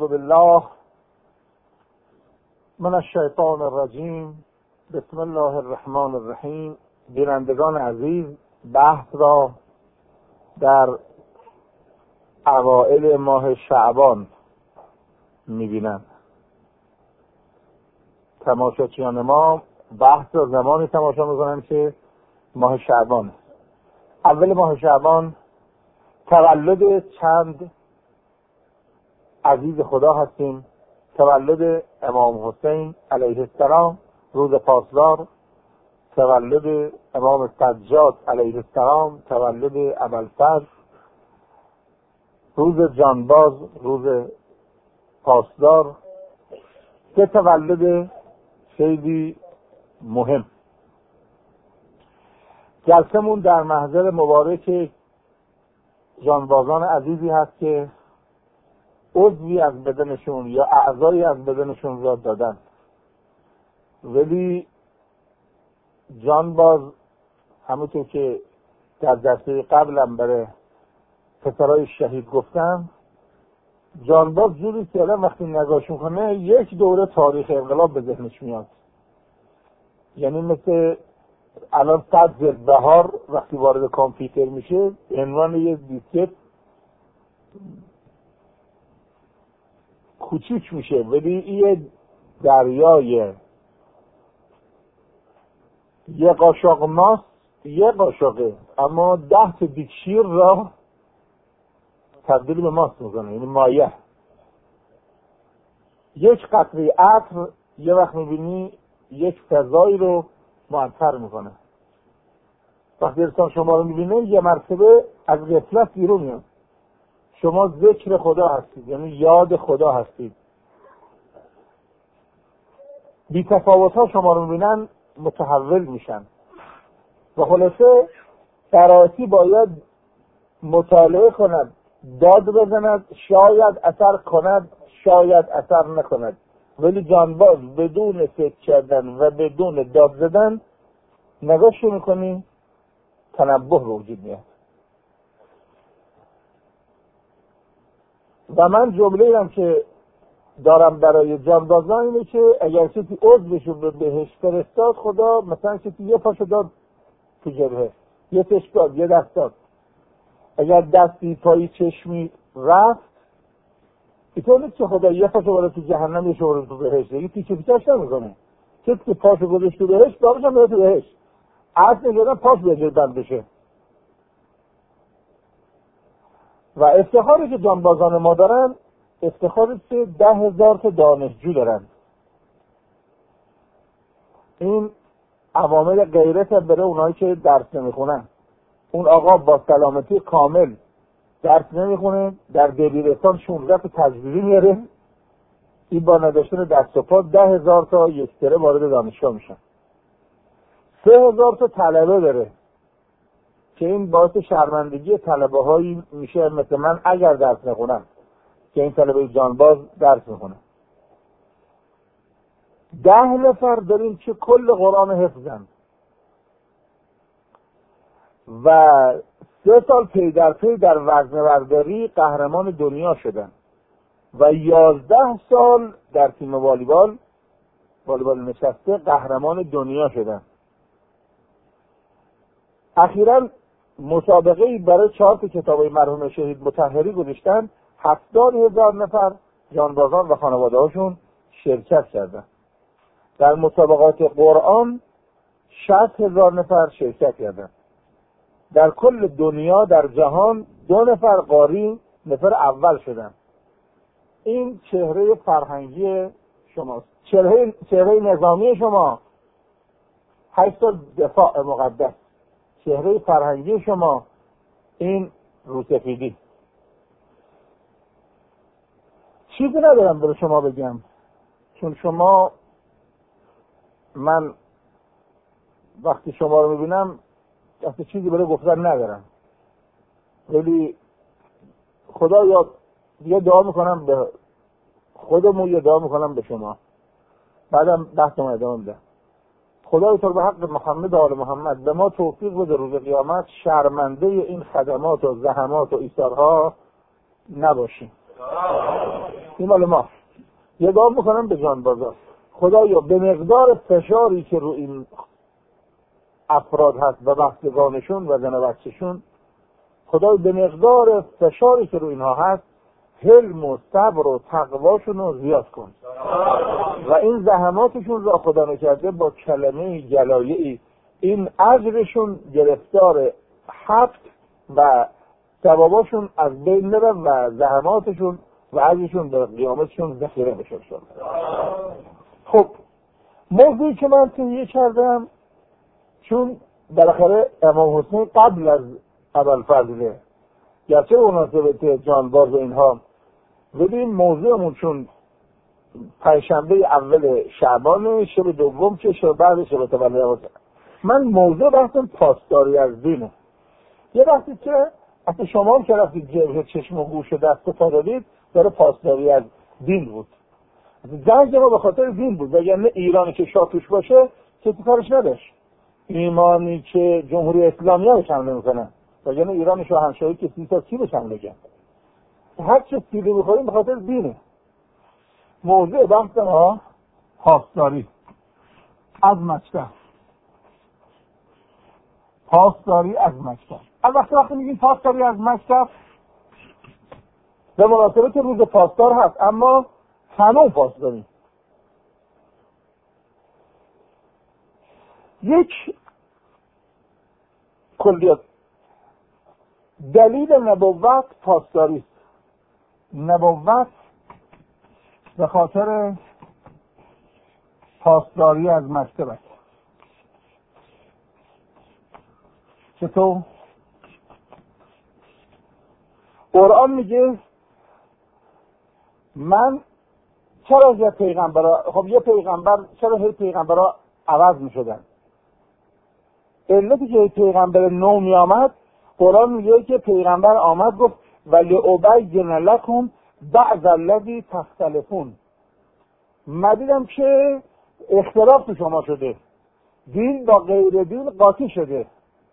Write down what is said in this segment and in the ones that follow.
اعوذ بالله من الشیطان الرجیم. بسم الله الرحمن الرحیم. بینندگان عزیز، بحث را در اوائل ماه شعبان میبینند. تماشاچیان ما بحث را زمانی تماشا میکنند که ماه شعبان، اول ماه شعبان، تولد چند عزیز خدا هستیم. تولد امام حسین علیه السلام روز پاسدار، تولد امام سجاد علیه السلام، تولد ابوالفضل، روز جانباز روز پاسدار. سه تولد خیلی مهم. جلسمون در محضر مبارک جانبازان عزیزی هست که عضوی از بدنشون یا اعضایی از بدنشون را دادن، ولی جانباز همونطور که در جلسه قبلم برای پسرای شهید گفتم، جانباز جوری که الان وقتی نگاهش میکنه یک دوره تاریخ انقلاب به ذهنش میاد. یعنی مثل الان سطح بهار وقتی وارد کامپیوتر میشه عنوان یه دیسکت کوچیک میشه، ولی یه دریای یه قاشق ماست، یه قاشقه، اما 10 تا دیکشیر را تبدیل به ماست میکنه، یعنی مایه. یک قطره عطر یه وقت میبینی یک فضایی رو معطر میکنه. وقتی انسان شما رو میبینه یه مرتبه از غفلت بیرون میاد. شما ذکر خدا هستید، یعنی یاد خدا هستید. بی تفاوت ها شما رو میبینن متحول میشن. و خلاصه قرائتی باید مطالعه کند، داد بزند، شاید اثر کند، شاید اثر نکند. ولی جانباز بدون فکر کردن و بدون داد زدن نگاهش میکنی تنبه به وجود میاد. و من جمله هم که دارم برای جانبازان اینه که اگر کسی عضوشون به بهشت فرستاد، خدا مثلا کسی یه پاشو داد تو جبهه، یه چشم داد، یه دست داد، اگر دستی پایی چشمی رفت، اینطور نیست که خدا یه پاشو باره تو جهنم یه شورو تو بهشت، یه تیکه تیکش نمیکنه. کسی که پاشو گذاشت تو بهشت باقیش هم تو بهشت، عرض نگردن پاش به بند بشه. و افتخاری که جانبازان ما دارن افتخاری که 10,000 تا دانشجو دارن. این عوامل غیرت برای اونایی که درس نمیخونن. اون آقا با سلامتی کامل درس نمیخونه، در دبیرستان 16 تا تجربی میاره، این با نداشتن دست و پا 10,000 تا یک سره وارد دانشگاه میشن. 3,000 تا طلبه داره که این باعث شرمندگی طلبه هایی میشه مثل من اگر درس نخونم، که این طلبه جانباز درس میخونه. 10 نفر داریم که کل قرآن حفظن و 3 سال پی در پی در وزنه برداری قهرمان دنیا شدن و 11 سال در تیم والیبال نشسته قهرمان دنیا شدن. اخیراً مسابقه‌ای برای 4 تا کتابای مرحوم شهید مطهری گذاشتن، 70,000 نفر جانبازان و خانواده هاشون شرکت کردن. در مسابقات قرآن 60,000 نفر شرکت کردن. در کل دنیا در جهان 2 نفر قاری نفر اول شدن. این چهره فرهنگی شماست، چهره نظامی شما 8 سال دفاع مقدس، چهره فرهنگی شما این روسفیدی. چیزی ندارم برای شما بگم، چون شما، من وقتی شما رو میبینم اصلا چیزی برای گفتن ندارم، ولی خدا یه دعا میکنم به خودمون، یه دعا میکنم به شما، بعدم بحثم ادامه میدم. خدای تو به حق محمد و آل محمد به ما توفیق بده روز قیامت شرمنده این خدمات و زحمات و ایثارها نباشیم. این مال ما. یه دعا میکنم به جانبازا، خدایا به مقدار فشاری که رو این افراد هست و بستگانشون و زن و بچه‌شون، خدایا به مقدار فشاری که رو اینها هست حلم و صبر و تقواشون رو زیاد کن و این زحماتشون را خدا نکرده با کلمه جلایعی این اجرشون گرفتار حبس و ثواباشون از بین بره و زحماتشون و اجرشون به قیامتشون ذخیره بشه. خب موضوعی که من تهیه کردم، چون بالاخره امام حسین قبل از ابوالفضل گرچه مناسبت جانباز و اینها، ببین موضوعمون چون پنجشنبه اول شعبان شب دوم که شب بعد شب تولد من موضوع بحثم پاسداری از دینه. یه وقتی که اصلا شما هم که رفتید جبهه چشم و گوش و دست پا دادید داره پاسداری از دین بود. جنگ ما به خاطر دین بود، وگرنه ایرانی که شاه توش باشه کسی کارش نداشت. ایمانی که جمهوری اسلامی ها بهش حمله میکنن، وگرنه ایران شاهنشاهی که 30 تا کی بهش حمله کرد. هر چه سیلی میخوریم به خاطر دینه. موضوع بحث ما پاسداری از مکتب. پاسداری از مکتب. وقتی میگیم پاسداری از مکتب به مناسبت روز پاسدار هست، اما همه پاسداری. یک کلیت دلیل نبوت پاسداری است. نبوت به خاطر پاسداری از مکتب است. چطور؟ قرآن میگه من چرا یه پیغمبر، خب یه پیغمبر چرا هی پیغمبرها عوض میشدن؟ علتی که پیغمبر نو می آمد، قرآن میگه که پیغمبر آمد گفت ولأبین لکم بعض الذی تختلفون. من دیدم که اختلاف تو شما شده، دین با غیر دین قاطی شده،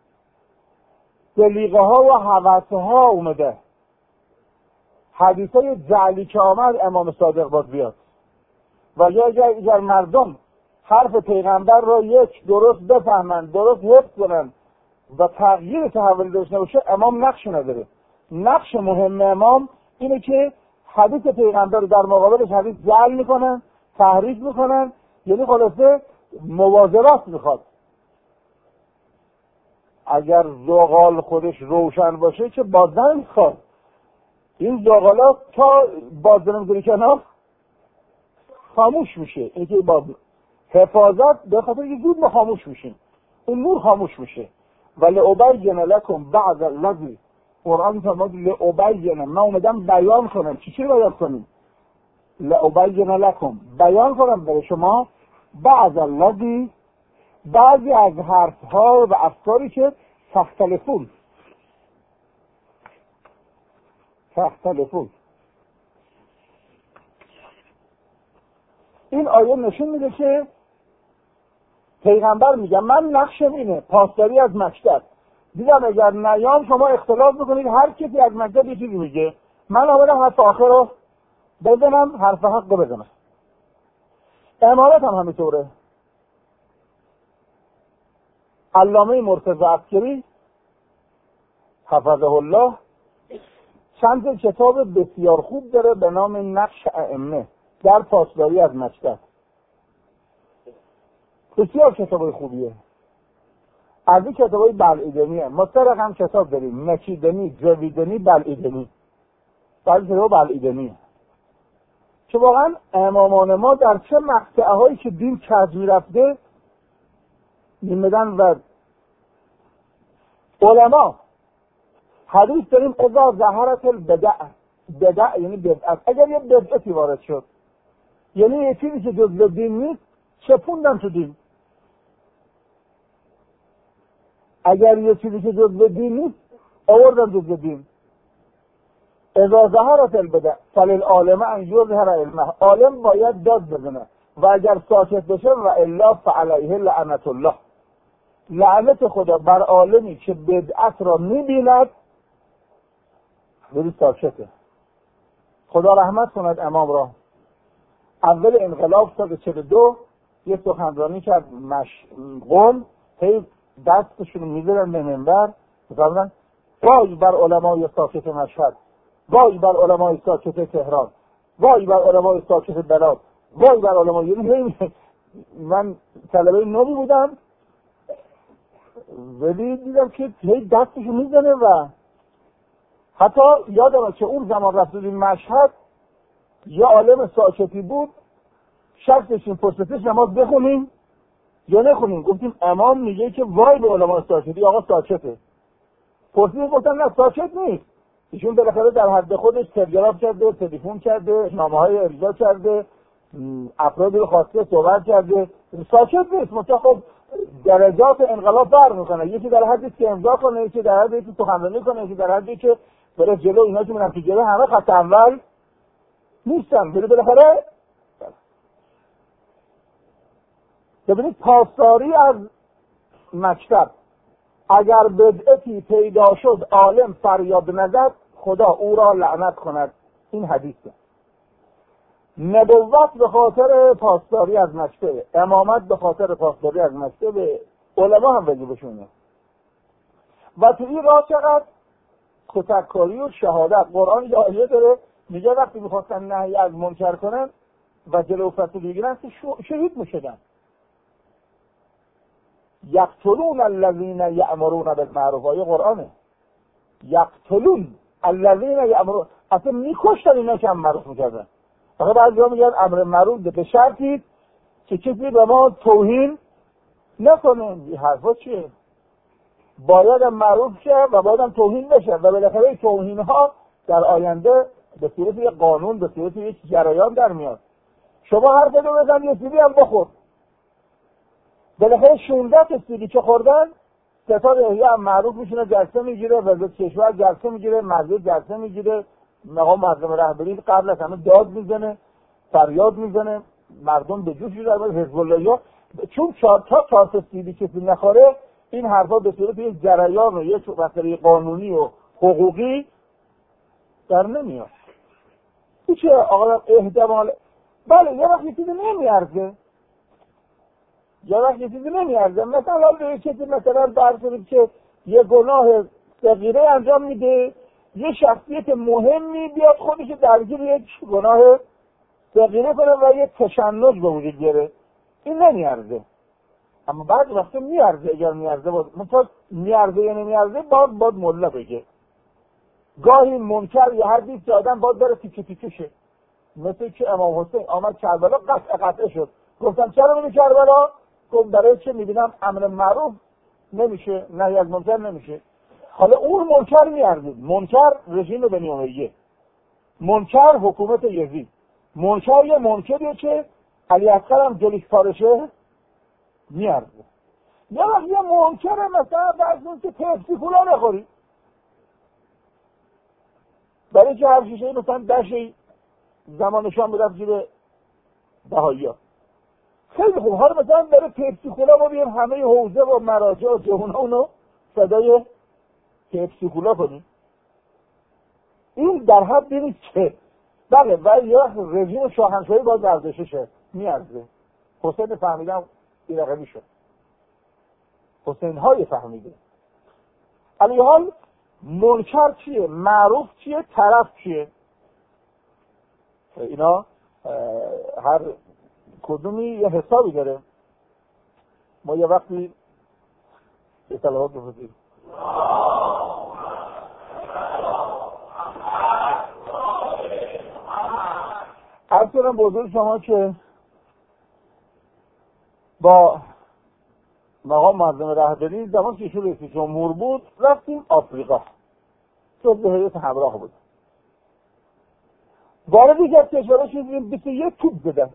سلیقه ها و هوس ها اومده. حدیث های جعلی که آمد امام صادق باید بیاد و اگر مردم حرف پیغمبر را یک درست بفهمند، درست حفظ کنند و تغییر تحول داشته نباشه، امام نقش نداره. نقش مهم امام اینه که حدیث پیغمبر رو در مقابلش حدیث جعل میکنن، تحریف میکنن، یعنی خلاصه مواظبت میخواد. اگر زغال خودش روشن باشه که بازدن میخواد. این زغالا تا بازدن میگیره کنار خاموش میشه. این که حفاظت به خاطر که زود ما خاموش میشیم، اون نور خاموش میشه. ولی ابین لکم بعض الذی، قرآن فرمود لابین، من اومدم بیان کنم. چی بیان کنیم؟ لابین لکم، بیان کنم برای شما بعض الذی، بعضی از حرف ها و افکاری که تختلفون. این آیه نشون میده که پیغمبر میگه من نقشم اینه، پاسداری از مکتب. دیدم اگر نیام شما اختلاف بکنید، هر کسی از مکتب یه چیزی میگه، من آمدم حرف آخر رو بزنم، حرف حق رو بزنم. امارت هم همینطوره. علامه مرتضی عسکری حفظه الله چند کتاب بسیار خوب داره به نام نقش ائمه در پاسداری از مکتب. بسیار کتاب خوبیه. از این کتابای بلعیدنیه. ما سه رقم کتاب داریم: نکیدنی، جویدنی، بلعیدنی. بعضی کتاب بلعیدنیه که واقعا امامان ما در چه مقطعه هایی که دین کج میرفته میمدن و علما حدیث داریم اذا ظهرت البدع، بدع یعنی بدعت، اگر یه بدعتی وارد شد، یعنی یه چیزی که جزء دین نیست چپوندن تو دین. اگر یه چیزی که جزء دین نیست آوردن جزء دین. اذا ظهرت البدع فللعالم ان یظهر علمه، عالم باید داد بزنه و اگر ساکت بشه و الا فعلیه لعنت الله، لعنت خدا بر عالمی که بدعت را میبیند بری ساکته. خدا رحمت کند امام را. اول انقلاب سال 42 یه سخنرانی کرد قم، هی دستشون میذارن به منبر میفرمودن وای بر علمای ساکت مشهد، وای بر علمای ساکت تهران، وای بر علمای ساکت بلاد، وای بر علمای. من طلبه نوبی بودم ولی دیدم که هی دستشون میزنه و حتی یادمه که اون زمان رفتیم مشهد یه عالم ساکتی بود، شک داشتیم پرسپش نماز بخونیم یا نخونیم. گفتیم امام میگه که وای به علمای ساکتی، آقا ساکته. پرسپش گفتن نه ساکت نیست، ایشون بالاخره در حد خودش تلگراف کرده، تلفن کرده، نامه‌های ارجاع کرده، افرادی رو خواسته صحبت کرده، ساکت نیست. مثلا خب درجات انقلاب فرق میکنه، یکی در حدی که امضا کنه، یکی در حدی که سخنرانی کنه، یکی در حدی که بره جلو. اینا که میرن تو جلو همه خط اول نیستن، ولی بالاخره ببینید پاسداری از مکتب. اگر بدعتی پیدا شد عالم فریاد نزد خدا او را لعنت کند. این حدیثه. نبوت به خاطر پاسداری از مکتب، امامت به خاطر پاسداری از مکتب، علما هم واجبشونه. و تو این راه چقدر کتککاری و شهادت. قرآن یه آیه داره میگه وقتی میخواستن نهی از منکر کنن و جلو فساد بگیرن که شهید میشدن. یقتلون الذین یأمرون بالمعروف، آیه قرآنه. یقتلون الذین یأمرون، اصلا میکشتن اینا که امر معروف میکردن. فقط بعضی‌ها میگن امر معروف به شرطی که کسی به ما توهین نکنه. این حرفا چیه؟ باید معروف شه و باید هم توهین بشه و بالاخره توهین ها در آینده به صورت یک قانون، به صورت یک جریان در میاد. شما حرف رو بزن یه سیبی هم بخور. بالاخره 16 سیبی که خوردن ستاد احیا هم معروف میشونه، جلسه میگیره، وزارت کشور جلسه میگیره، مجلس جلسه میگیره، مقام معظم رهبری قبل از همه داد میزنه، فریاد میزنه، مردم به جوش میاد. حزب الله چون 4 سیبی کسی نخوره این حرفا به صورت یک جریان و یک مسئله قانونی و حقوقی در نمیاد. هیچ آقا احتمال بله یه وقت چیزی نمیارزه، یه وقت چیزی نمیارزه. مثلا به کسی مثلا برسونید که یه گناه صغیره انجام میده، یه شخصیت مهمی بیاد خودش درگیر یک گناه صغیره کنه و یه تشنج به وجود بیاره، این نمیارزه. اما بعد وقتا میارزه. اگر میارزه مثلا میارزه یا نمیارزه باید ملا بگه. گاهی منکر یا هر بیت آدم باید بره تیکه تیکه شه. مثل که امام حسین آمد کربلا قطعه شد. گفتم چرا میری کربلا؟ گفت برای چه میبینم امر معروف نمیشه، نهی از منکر نمیشه. حالا اون منکر میارزید. منکر رژیم بنی امیه، منکر حکومت یزید، منکر یه منکریه که علی اصغر هم جلوش پارشه میارزه. یه وقت یه منکره مثلا برسون که پپسی کولا نخوری، برای که هر شیشه مثلا دشی زمانشان بدفت جیب بهایی ها خیلی خوب. حالا مثلا برای پپسی کولا ما بیم همه حوزه و مراجع و جهونه اونو صدای پپسی کولا کنیم، این در حد نیست که بله. و یه وقت رژیم شاهنشاهی باز ارزشه شه میارزه. حسین فهمیدم این رقمی شد، حسین های فهمیده. علی حال منکر چیه، معروف چیه، طرف چیه، اینا هر کدومی یه حسابی داره. ما یه وقتی به صلوات بفرستیم. عرض کنم بزرگ شما که با مقام معظم رهبری زمان که ایشون رئیس جمهور بود رفتیم آفریقا، جزو هیئت همراه بود. وارد یک از کشورها شدیم 21 توپ زدن.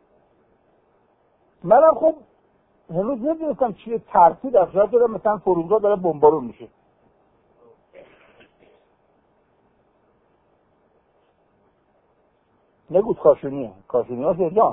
منم خب هنوز نمیدونستم چیه ترتیب افشار شدم مثلا فرودگاه داره بمبارون میشه. نگوت کاشونیه، کاشونی ها شدان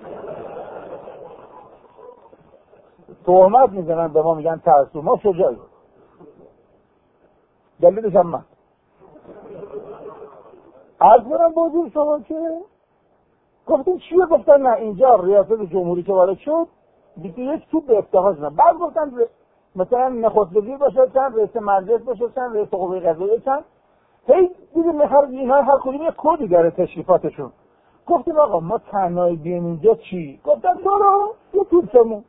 تهمت میزنن به ما، میگن ترسو، ما شجاعی. دلیلش هم من عرض کنم بازور شما که گفتیم چیه؟ گفتن نه اینجا ریاست جمهوری که وارد شد 21 توپ به افتخار شدن. بعد گفتن مثلا نخست وزیر باشه، چند رئیس مجلس باشه، چند رئیس قوه قضاییه، چند هی دیدیم اینها هر کدوم یک کدی داره تشریفاتشون. گفتیم آقا ما تنهایی بیایم اینجا چی؟ گفتن برو یه توپ شمون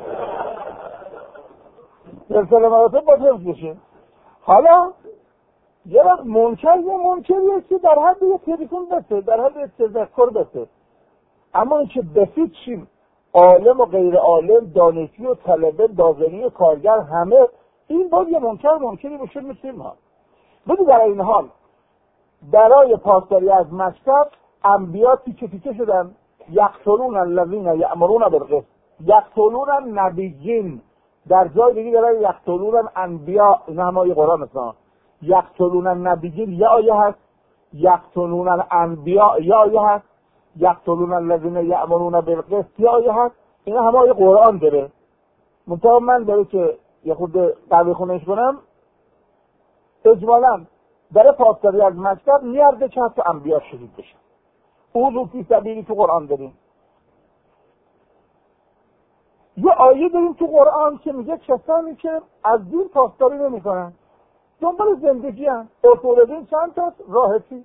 سلسله مراتب با حفظ بشه. حالا یه وقت منکریه که در حد یه تلفن بسته، در حد یه تذکر بسته، اما این که بسید چیم عالم و غیر عالم، دانشجو و طلبه، داغنی و کارگر، همه این باید یه منکری بشه مثل ما. بدو در این حال برای پاسداری از مکتب انبیا تیکه شدن. یقتلون الذین یأمرون بالقسط، یقتلون النبیین، در جای دیگه داره یقتلون انبیا. این همه قرآن مثلا یقتلون النبیین یه آیه هست، یقتلون الانبیا یه آیه هست، یقتلون الذین یأمرون بالقسط یه آیه هست. این همه قرآن داره. منتها من داره که یه خود قوی خونش کنم، اجمالاً برای پاسداری از مکتب میارده که حتی انبیا شهید بشن. اوضوا فی سبیلی تو قرآن داریم. یه آیه داریم تو قرآن که میگه کسانی که از دین پاسداری نمی‌کنن دنبال زندگی هم ارتولدین چند تا راحتی.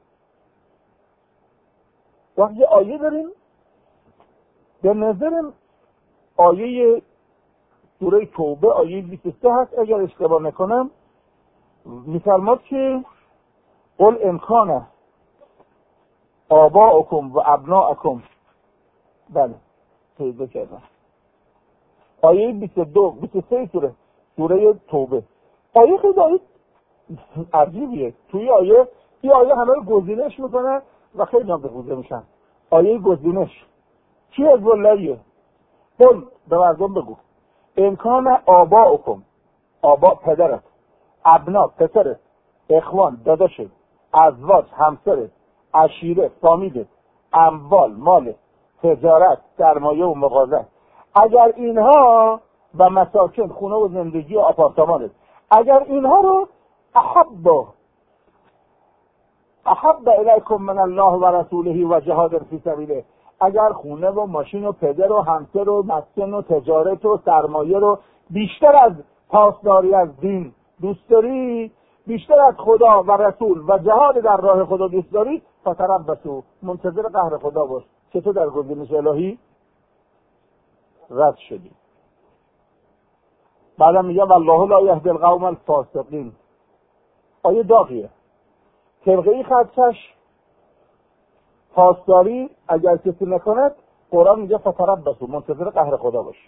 وقتی یه آیه داریم به نظرم آیه سوره توبه آیه 23 هست اگر اشتباه نکنم، می‌فرماد که قل امکانه آباؤکم و ابناؤکم، بله پیدا کردم، آیه 23 سوره توبه. آیه خیلی آیه عجیبیه. توی آیه این آیه همه رو گزینش میکنن و خیلی هم بخوزه میشن. آیه گزینش چی از ولایه؟ قل به مردم بگو امکان آباؤکم، آبا پدرت، ابنا پسرت، اخوان داداشت، ازواج همسرت، عشیره فامیلت، اموال مال، تجارت سرمایه و مغازه، اگر اینها و مساکن خونه و زندگی و آپارتمانت، اگر اینها رو احب الیکم من الله و رسوله و جهاد فی سبیله، اگر خونه و ماشین و پدر و همسر و مسکن و تجارت و سرمایه رو بیشتر از پاسداری از دین دوست داری، بیشتر از خدا و رسول و جهاد در راه خدا دوست داری، فتربصوا، منتظر قهر خدا باش که تو در گزینش الهی رد شدی. بعدم میگه والله لا یهدی القوم الفاسقین. آیه داغیه. طبقه ای خدشش پاسداری اگر کسی نکند، قرآن میگه فتربصوا، منتظر قهر خدا باش.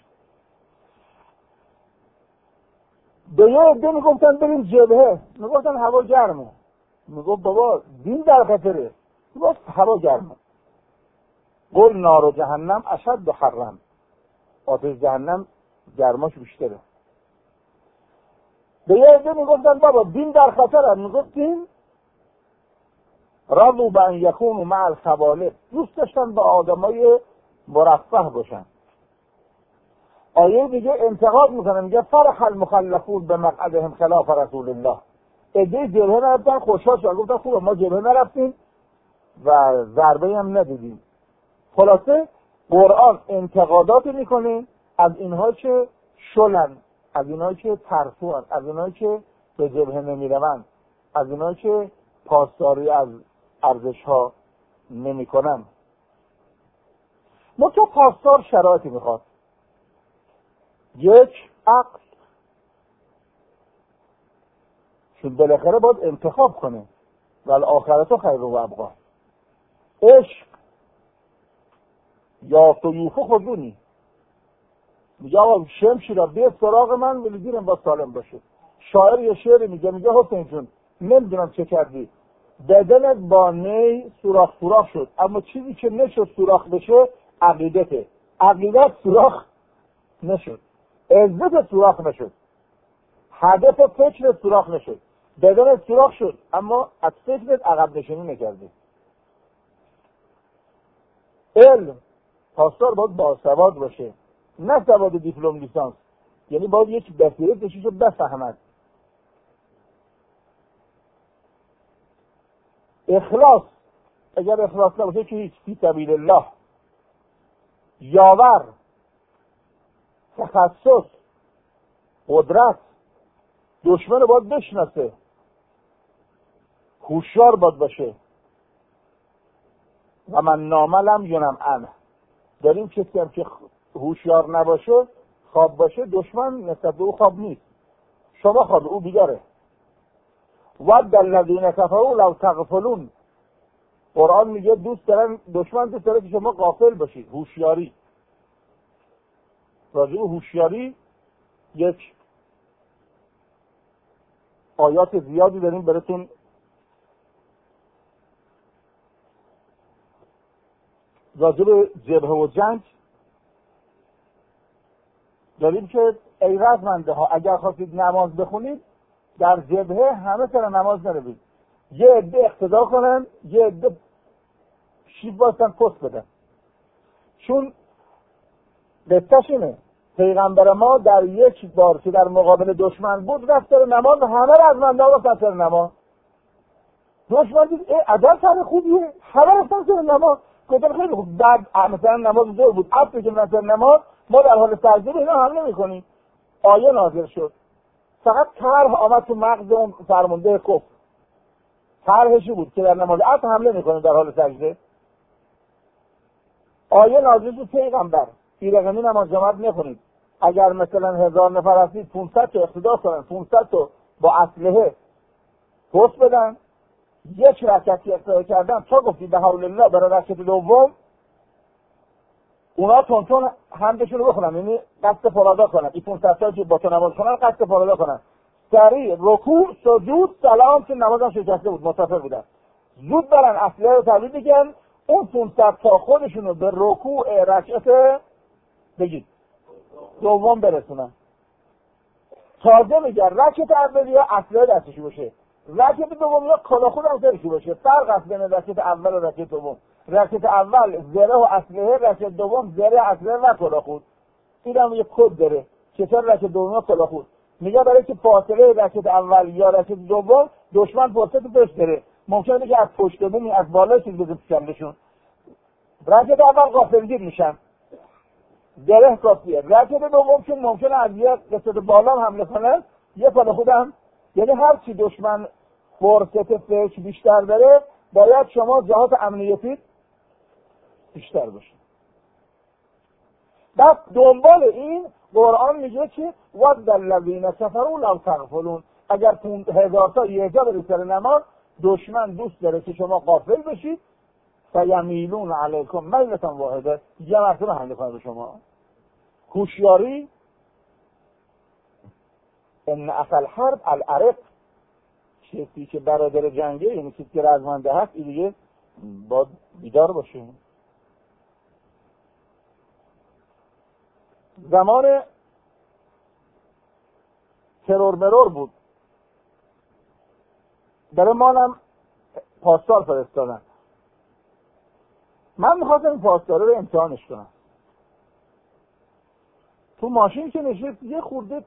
به یه عده میگفتن بریم جبهه، میگفتن هوا گرمه، میگفت بابا دین در خطره، میگفت هوا گرمه. قل نار جهنم اشد حرا، آتش جهنم گرماش بیشتره. به یه عده میگفتن بابا دین در خطره، میگفتیم رضوا بان یکونوا مع الخوالف، دوست داشتن با آدمای مرفه باشن. آیه دیگه انتقاد میکنه، میگه فرح المخلفون به مقعدهم خلاف رسول الله. عده جبهه نرفتن خوشحال شدن، گفتن خوبه ما جبهه نرفتیم و ضربه هم ندیدیم. خلاصه قرآن انتقادات میکنه از اینها که شلن، از اینها که ترسوان، از اینها که به جبهه نمیروند، از اینها که پاسداری از ارزش ها نمیکنن. ما که پاسدار شرایطی میخواد. یک، عقل، چون بالاخره باید انتخاب کنه ولی آخرت خیر و ابقا. عشق، یا یوفو خودونی، میگه آقا شمشیرا بیا سراغ من ولی دیرم با سالم باشه. شاعر یه شعری میگه حسین جون نمیدونم چه کردی، بدنت با نی سوراخ شد، اما چیزی که نشد سوراخ بشه عقیدته. عقیدت سوراخ نشد، عزت سوراخ نشد، هدف فکر سوراخ نشد، بدن سوراخ شد اما از فکرت عقب نشینی نکردی. علم، پاسدار باید باسواد باشه، نه سواد دیپلم لیسانس، یعنی باید یک بصیرت داشته بفهمد. اخلاص، اگر اخلاص نباشه که هیچ. فی سبیل الله، یاور، تخصص، قدرت، دشمن رو باید بشناسه، هوشیار باید باشه. و من ناملم ینم عنه. داریم کسی هم که هوشیار نباشه، خواب باشه، دشمن نسبت به او خواب نیست، شما خواب، او بیداره. ود الذین کفروا لو تغفلون. قرآن میگه دشمن دوست داره که شما غافل باشید. هوشیاری، راجع به هوشیاری یک آیات زیادی داریم براتون راجع به جبهه و جنگ داریم که ای رزمنده ها اگر خواستید نماز بخونید در جبهه همه سر نماز نروید، یه عده اقتدا کنن، یه عده شیب باشن پست بدن. چون قصه‌ش اینه پیغمبر ما در یک بار که در مقابل دشمن بود رفت سر نماز، همه رزمنده ها رفتن سر نماز. دشمن دید ادار سر خوبیه، همه رفتن سر نماز. گفتن خیلی خوب. بعد مثلا نماز زور بود، عصر که سر نماز ما در حال سجده به اینا حمله میکنیم. آیه نازل شد، فقط طرح آمد تو مغز اون فرمانده کفر. طرحشی بود که در نماز عصر حمله میکنه در حال سجده. آیه نازل شد پیغمبر این رقمی نماز جماعت نکنید، اگر مثلا 1000 نفر هستید 500 تا اقتدا کنن، 500 تا با اسلحه پست بدن، یک رکعتی اقتدا کردن تا گفتید به حول الله برای رکعت دوم اونا تون حمدشون رو بخونن، یعنی قصد فرادا کنن. این 500 تا که با تو نماز کنن قصد فرادا کنن، سریع رکوع سجود سلام، که نمازم شکسته بود مسافر بودن، زود برن اسلحه رو تحویل بگن، اون 500 تا خودشونو به رکوع رکعت بگید دوم برسونن. تازه میگن رکعت اولی یا اسلحه دستشو باشه، رکعت دوم یا کلا خودم سرشو باشه. فرق است بین رکعت اول و رکعت دوم. رکعت اول زره و اسلحه، رکعت دوم زره، اسلحه و کلا خود. اینم یه کد داره چطور رکعت دوم کلا خود. میگه برای که فاصله رکعت اول یا رکعت دوم دشمن فرصت پشت داره، ممکنه که از پشت بومی از بالا چیز بزنه پیشندشون. رکعت اول غافلگیر میشن، زره کافیه. رکعت دوم چون ممکنه از یه قسمت بالا هم حمله کنن، یه پا خودم، یعنی هر چی دشمن فرصت فکر بیشتر داره باید شما جهات امنیتی بیشتر باشید. بس دنبال این قرآن میگه که ود الذین کفروا لو تغفلون. اگر 1000 تا یه جا برید سر نماز، دشمن دوست داره که شما غافل بشید، فیمیلون علیکم میلة واحده، یه مرتبه حمله کنه به شما. هوشیاری ان اصل حرب العرق، کسی که برادر جنگه، یعنی کسی که رزمنده هست، این دیگه باید بیدار باشه. زمان ترور مرور بود، برای مانم پاسدار فرستادن. من میخواستم این پاسداره رو امتحانش کنم. تو ماشین که نشست یه خورده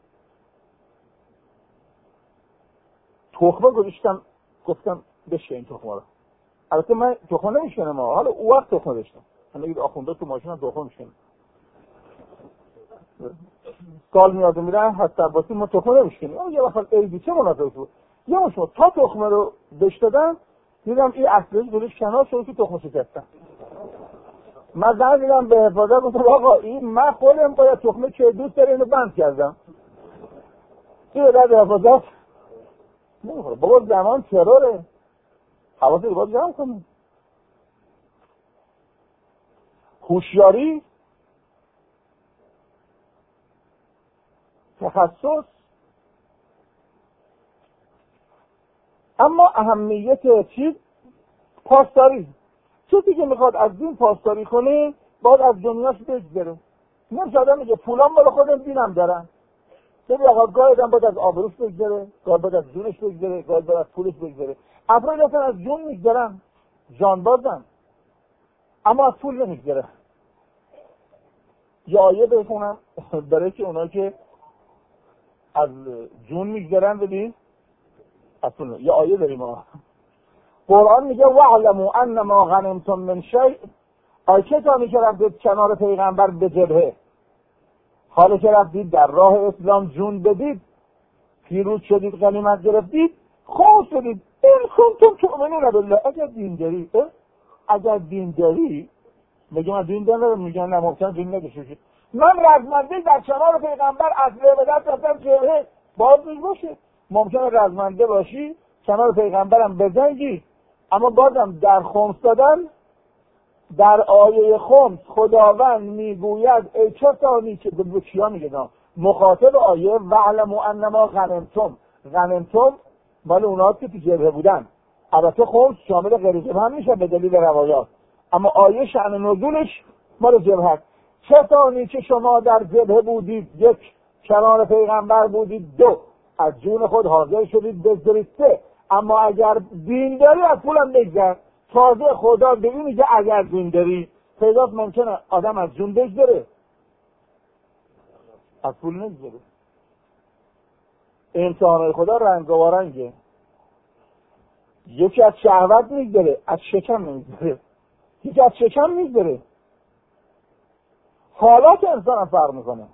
تخمه گذاشتم، گفتم بشه این تخمه رو. البته من تخمه نمیشکنم، حالا او وقت تخمه داشتم. من نگید آخونده تو ماشین هم تخمه میشکنم. سال میاد و میرن حتی عباسی ما تخمه نمیشکنیم. یه وقت ایدی چه مناسبه بود؟ یه مشما تا تخمه رو بشتدن دیدم این اصلیش گذاشت کنار شده که تخمه شکستن. من زن دیدم به حفاظت گفتم آقا این من خودم باید تخمه که دوست داره اینو بند کردم. این به درد حفاظت نمیخوره. بابا زمان تروره، حواست رو باید جمع کنیم. هوشیاری، تخصص، اما اهمیت چیز پاسداری. کسی که میخواد از دین پاسداری کنه باید از دنیاش بگذره. نمیشه آدم میگه پولام مال خودم دینم دارن. ببین آقا گاهی آدم باید از آبروش بگذره، گاهی باید از جونش بگذره، گاهی باید از پولش بگذره. افراد اصلا از جون میگذرن، جانبازن، اما از پول نمیگذره. یه آیه بخونم برای که اونایی که از جون میگذرن ببین اصلا یه آیه داریم ما. قرآن میگه واعلموا انما غنمتم من شیء. کسانی که رفتید کنار پیغمبر به جبهه، حالا که رفتید در راه اسلام جون بدید، پیروز شدید، غنیمت گرفتید، خوش شدید، این کنتم تؤمنون بالله، اگر دین داری میگم من دین دارم، میگن نه ممکن دین نداشته. من رزمنده در کنار پیغمبر اسلحه به دست رفتم جبهه، باز باشه ممکنه رزمنده باشی کنار پیغمبرم بجنگی، اما بازم در خمس دادن، در آیه خمس خداوند میگوید ای کسانی که به کیا میگه مخاطب آیه واعلموا انما غنمتم مال اونها که تو جبهه بودن. البته خمس شامل غیر جبهه هم میشه به دلیل روایات، اما آیه شأن نزولش مال جبهه است. کسانی که شما در جبهه بودید، یک کنار پیغمبر بودید، دو از جون خود حاضر شدید بگذارید، سه اما اگر دین داری از پولم بگذر. تازه خدا به این میگه اگر دین داری. پیداست ممکنه آدم از جون بگذره، از پول نگذره. امتحانای خدا رنگارنگه. یکی از شهوت میگذره، از شکم نمیگذره. یکی از شکم میگذره. حالات انسان هم فرق میکنه.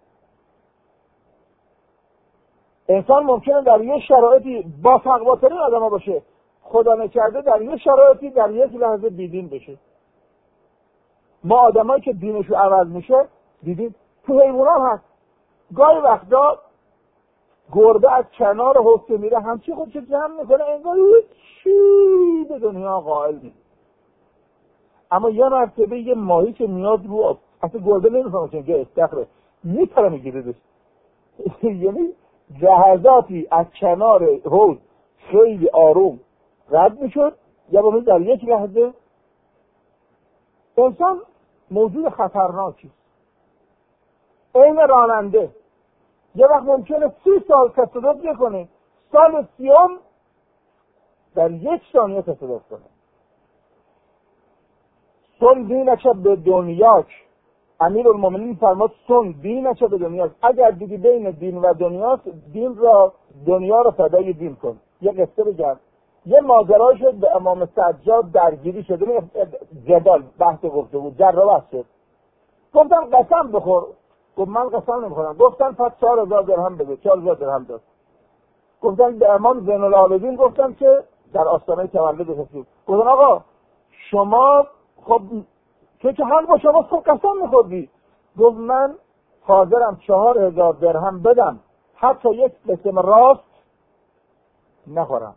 انسان ممکنه در یه شرایطی با تقواترین آدم ها باشه، خدا نکرده در یه شرایطی در یک لحظه بیدین بشه. ما آدمایی که دینشو عوض میشه دیدید تو حیوانات هست. گاهی وقتا گربه از کنار حوض میره همچی خودشو جمع میکنه انگار چی به دنیا قائل نیست. اما یه مرتبه یه ماهی که میاد رو آب، اصلا گربه نمیفهمه که استخره میپره میگیردش. یعنی جهازاتی از کنار حوض خیلی آروم رد میشد، یا با در یک لحظه. انسان موجود خطرناکی، این راننده یه وقت ممکنه 30 سال تصادف نکنه، سال 30 در یک ثانیه تصادف کنه. سن دینک به دنیاک، امیرالمومنین فرمود سن دینک به دنیاک. اگر دیدی بین دین و دنیاست، دنیا رو فدای دین کن. یه قصه بگم، یه ماجرا شد به امام سجاد درگیری شده، جدال بحث گفته بود، جر و بحث شد. گفتم قسم بخور، گفت من قسم نمیخورم. گفتن پس 4000 درهم بده، 4000 درهم داد. گفتن به امام زین العابدین گفتم که در آستانه تولد رسول، گفتن آقا شما خب که هم با شما قسم میخوردی. گفت من حاضرم 4000 درهم بدم حتی یک قسم راست نخورم.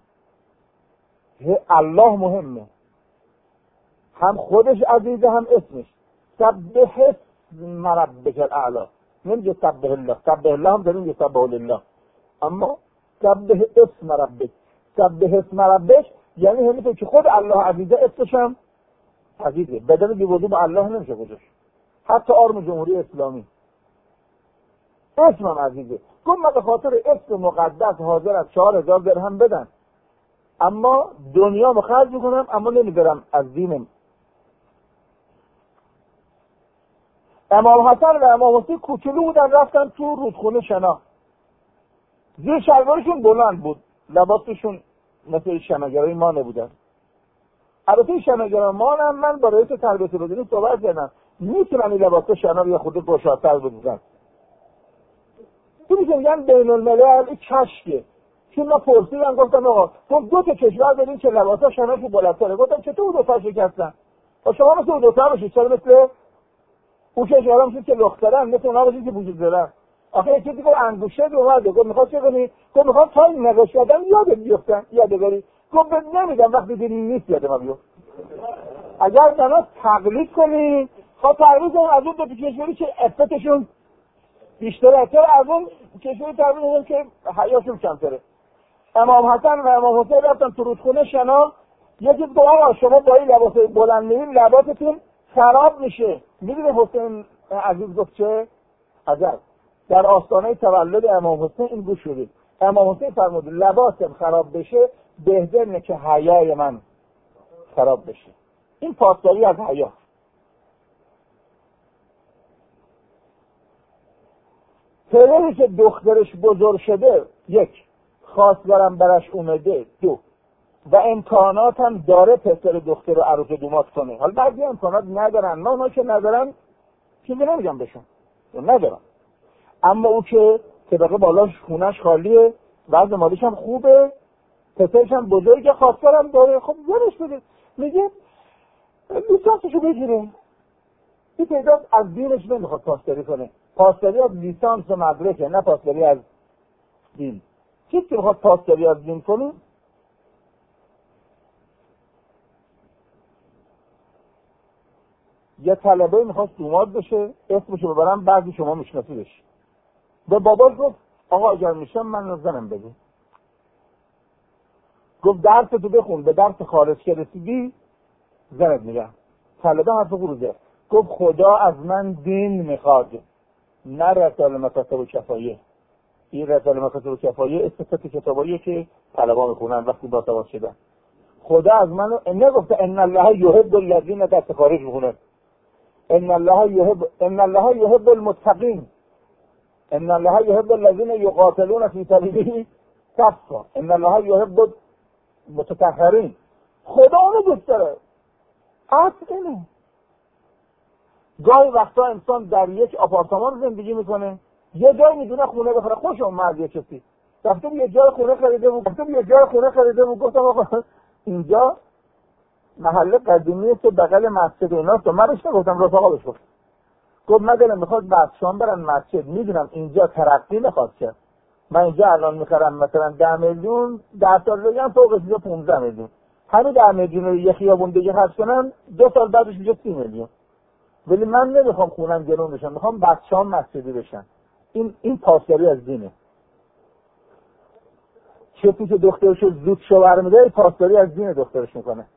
الله مهمه، هم خودش عزیزه هم اسمش. سبح اسم ربک الاعلی، نمیگه سبح الله، سبح الله هم داریم یه سبح الله، اما سبح اسم ربک. سبح اسم ربک یعنی همینطور که خود الله عزیزه اسمش هم عزیزه، بدل بی‌وضو به الله نمیشه گذاشت. حتی آرم جمهوری اسلامی اسمم عزیزه. گفت من به خاطر اسم مقدس حاضر از 4000 درهم بدن، اما دنیا خرج میکنم، اما نمیدارم از دینم. امام حسن و امام حسین کوچولو بودن، رفتن تو رودخونه شنا. زیر شلوارشون بلند بود، لباسشون مثل شناگرای ما نبودن. البته شناگرای ما هم من با رئیس تربیت بدنی صحبت کردم، میتونن این لباسا شنا رو یه خود گشادتر بدوزن. تو میگن بین الملل کشکه. چون ما پرسیدم گفتم آقا تو 2 تا کشور دارین که لباسا شناشون بلندتره، گفتم چطور دو تا شکستن؟ و شما مثل دو تا باشید، چرا مثل اون کشورها میشید که لخترن، مثل اونها باشید که وجود دارن. آخه یکی دیگه انگوشه دو اومده، گفت میخواد چه کنی؟ گفت میخواد تا این نقاش کردن یادت بیفتن، یادگاری. گفت نمیدم وقتی دیدی نیست یادم بیفت. اگر شما تقلید کنی، خب تقلید کنی از اون دو کشوری که افتشون بیشتره، از اون کشوری تقلید که حیاشون کمتره. امام حسن و امام حسین رفتن تو رودخونه شنا. یکی گفت آقا شما با این لباس بلند میرین لباستون خراب میشه. میدونی حسین عزیز گفت چه؟ عجب. در آستانه تولد امام حسین این گوش شده. امام حسین فرمود لباسم خراب بشه بهتر اینه که حیای من خراب بشه. این پاسداری از حیا. پدری که دخترش بزرگ شده، یک خواستگارم برش اومده، 2 و امکانات هم داره پسر دختر رو عروس دومات کنه. حالا بعضی امکانات ندارن، نه اونا که ندارن چیزی نمیگم بهشون، ندارن. اما او که طبقه بالاش خونش خالیه، وضع مالیش هم خوبه، پسرش هم بزرگه، خواستارم داره، خب زنش بده. میگه لیسانسشو بگیره. این تعداد از دینش نمیخواد پاسداری کنه. پاسداری از لیسانس و مدرکه، نه پاسداری از دین. کسی که میخواد پاسداری از دین کنه، یه طلبه میخواست دوماد بشه، اسمشو ببرم، بعضی شما میشناسیدش. به باباش گفت آقا اگر میشم من زنم بده. گفت درس تو بخون، به درس خارج که رسیدی زنت میگم. طلبه حرف گروزه گفت خدا از من دین میخواد، نه رساله مکاتب و کفایه. این رساله مکاتب و کفایه استفاده کتاباییه که طلبه میخونن وقتی باسواد شدن. خدا از من نگفته ان الله یحب الذین، دست خارج میخونه ان الله یحب المتقین، ان الله یحب الذین یقاتلون فی سبیله صفا، ان الله یحب المتطهرین. خدا اونو دوست داره. اینه. گاهی وقتا انسان در یک آپارتمان زندگی میکنه، یه جای میدونه خونه بخره، خوش اومد یه کسی رفته یه جای خونه خریده بود، گفتم آقا اینجا محله قدیمیه که بغل مسجد اوناست. من بهش نگفتم، رفقا بهش گفت من دلم میخواد بعد شام برن مسجد، میدونم اینجا ترقی میخواد که من اینجا الان میخرم مثلا 10 میلیون، 10 سال بگم فوقش میشه 15 میلیون، همین 10 میلیون رو یه خیابون دیگه خرج کنم 2 سال بعدش میشه 30 میلیون. ولی من نمیخوام خونم گرون بشن، میخوام بچه‌ام مسجدی بشن. این پاسداری از دینه. کسی که دخترشو زود شوهر میده، پاسداری از دین دخترش میکنه.